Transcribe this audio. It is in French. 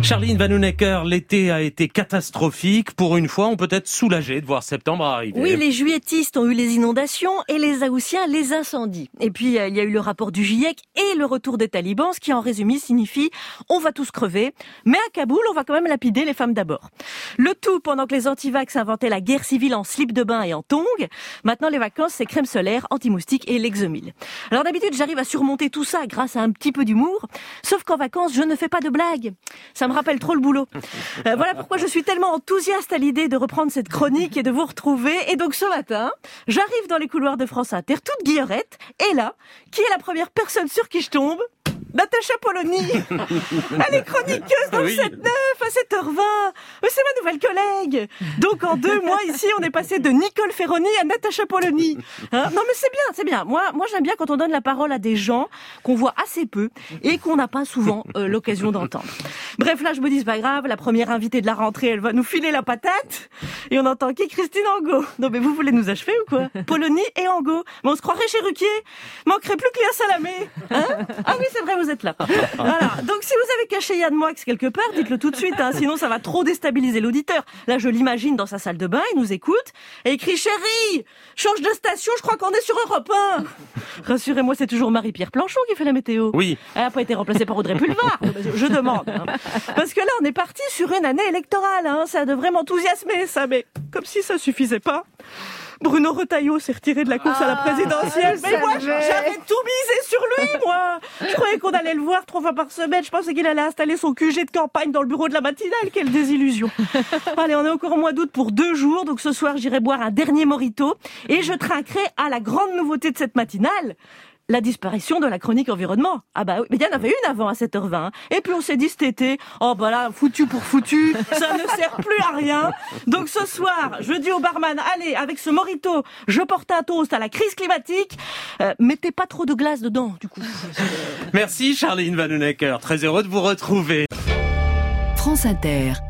Charline Vanhoenacker, l'été a été catastrophique. Pour une fois, on peut être soulagé de voir septembre arriver. Oui, les juilletistes ont eu les inondations et les Haussiens les incendies. Et puis, il y a eu le rapport du GIEC et le retour des talibans, ce qui en résumé signifie on va tous crever, mais à Kaboul, on va quand même lapider les femmes d'abord. Le tout pendant que les antivax inventaient la guerre civile en slip de bain et en tongs. Maintenant, les vacances, c'est crème solaire, anti-moustique et Lexomil. Alors d'habitude, j'arrive à surmonter tout ça grâce à un petit peu d'humour, sauf qu'en vacances, je ne fais pas de blagues. Ça me rappelle trop le boulot. Voilà pourquoi je suis tellement enthousiaste à l'idée de reprendre cette chronique et de vous retrouver. Et donc ce matin, j'arrive dans les couloirs de France Inter, toute guillerette, et là, qui est la première personne sur qui je tombe ? Natacha Polony. Elle est chroniqueuse dans le 7-9 à 7h20. Mais c'est ma nouvelle collègue. Donc en 2 mois ici, on est passé de Nicole Ferroni à Natacha Polony. Non mais c'est bien. Moi j'aime bien quand on donne la parole à des gens qu'on voit assez peu et qu'on n'a pas souvent l'occasion d'entendre. Bref, là je me dis c'est pas grave, la première invitée de la rentrée, elle va nous filer la patate. Et on entend qui ? Christine Angot. Non mais vous voulez nous achever ou quoi ? Polony et Angot. Mais on se croirait chez Ruquier. Manquerait plus que Léa Salamé. Ah oui, c'est vrai, vous êtes là. Voilà. Donc si vous avez caché Yann Moix quelque part, dites-le tout de suite, sinon ça va trop déstabiliser l'auditeur. Là, je l'imagine dans sa salle de bain, il nous écoute et écrit « Chérie, change de station, je crois qu'on est sur Europe 1 ». Rassurez-moi, c'est toujours Marie-Pierre Planchon qui fait la météo. Oui. Elle n'a pas été remplacée par Audrey Pulvar. Je demande. Parce que là, on est parti sur une année électorale. Ça devrait m'enthousiasmer, ça. Mais comme si ça suffisait pas. Bruno Retailleau s'est retiré de la course à la présidentielle. Mais moi, j'avais tout misé sur lui, moi. Je croyais qu'on allait le voir 3 fois par semaine. Je pensais qu'il allait installer son QG de campagne dans le bureau de la matinale. Quelle désillusion. Allez, on est encore au mois d'août pour 2 jours. Donc ce soir, j'irai boire un dernier mojito. Et je trinquerai à la grande nouveauté de cette matinale. La disparition de la chronique environnement. Ah bah oui, mais il y en avait une avant à 7h20. Et puis on s'est dit cet été, oh bah là, foutu pour foutu, ça ne sert plus à rien. Donc ce soir, je dis au barman, allez, avec ce mojito, je porte un toast à la crise climatique. Mettez pas trop de glace dedans, du coup. Merci Charline Vanhoenacker, très heureux de vous retrouver. France Inter.